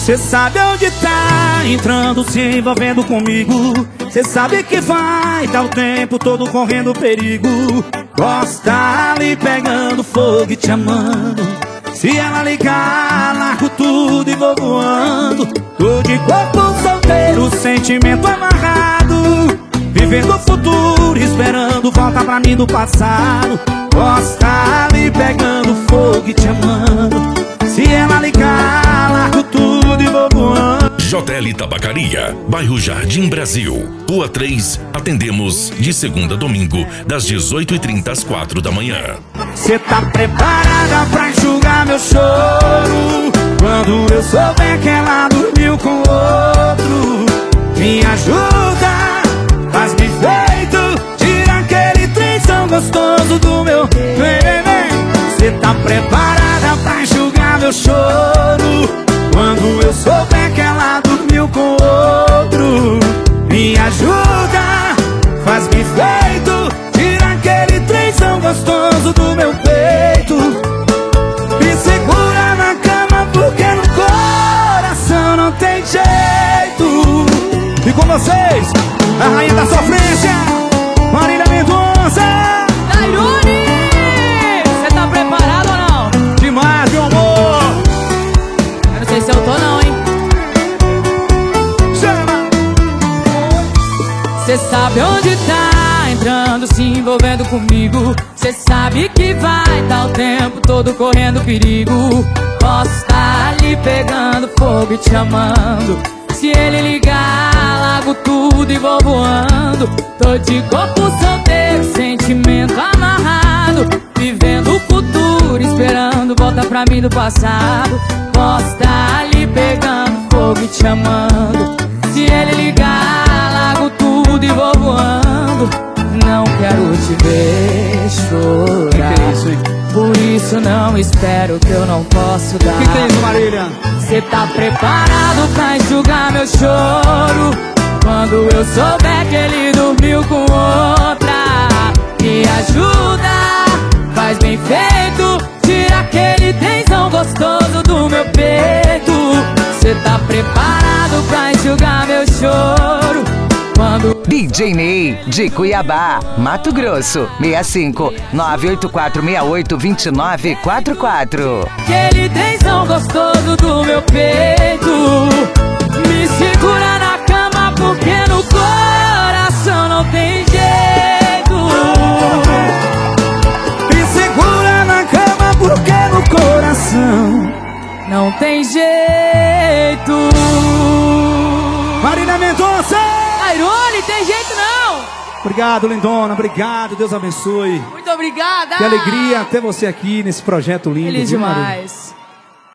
Cê sabe onde tá, entrando, se envolvendo comigo. Cê sabe que vai, tá o tempo todo correndo perigo. Gosta ali pegando fogo e te amando. Se ela ligar, largo tudo e vou voando. Tô de corpo solteiro, sentimento amarrado, vivendo o futuro, esperando volta pra mim do passado. Gosta ali pegando fogo e te amando. Se ela ligar, largo tudo e vou voando. JL Tabacaria, bairro Jardim Brasil, Rua 3, atendemos de segunda a domingo, das 18h30 às 4 da manhã. Cê tá preparada pra enxugar meu choro quando eu souber que ela dormiu com outro? Me ajuda, faz bem feito, tira aquele trenzão gostoso do meu bem. Cê tá preparada pra enxugar meu choro quando eu souber que ela dormiu com outro? Me ajuda, faz bem feito, tira aquele trenzão gostoso do meu peito. Me segura na cama porque no coração não tem jeito. E com vocês, a rainha da sofrência, Marília Mendonça. Tairone, você tá preparado ou não? Demais, meu amor. Eu não sei se eu tô não, hein? Chama! Cê sabe onde tá, entrando, se envolvendo comigo. Cê sabe que vai, tá o tempo todo correndo perigo. Posso estar ali pegando fogo e te amando. Se ele ligar, largo tudo e vou voando. Tô de corpo solteiro, sentimento amarrado, vivendo o futuro, esperando volta pra mim do passado. Posso estar ali pegando fogo e te amando. Se ele ligar, largo tudo e vou voando. Não quero te ver chorar. Que é isso, hein? Por isso não espero que eu não posso dar. Que é isso, Marília? Cê tá preparado pra enxugar meu choro quando eu souber que ele dormiu com outra? Me ajuda, faz bem feito, tira aquele tensão gostoso do meu peito. Cê tá preparado pra enxugar meu choro quando... DJ Ney, de Cuiabá, Mato Grosso, 65 98468 2944. Aquele tensão gostoso do meu peito. Me segura na cama porque no coração não tem jeito. Me segura na cama porque no coração não tem jeito. Marília Mendonça! Tairone, tem jeito não. Obrigado, lindona, obrigado, Deus abençoe. Muito obrigada. Que alegria ter você aqui nesse projeto lindo. Feliz viu, Marília? demais.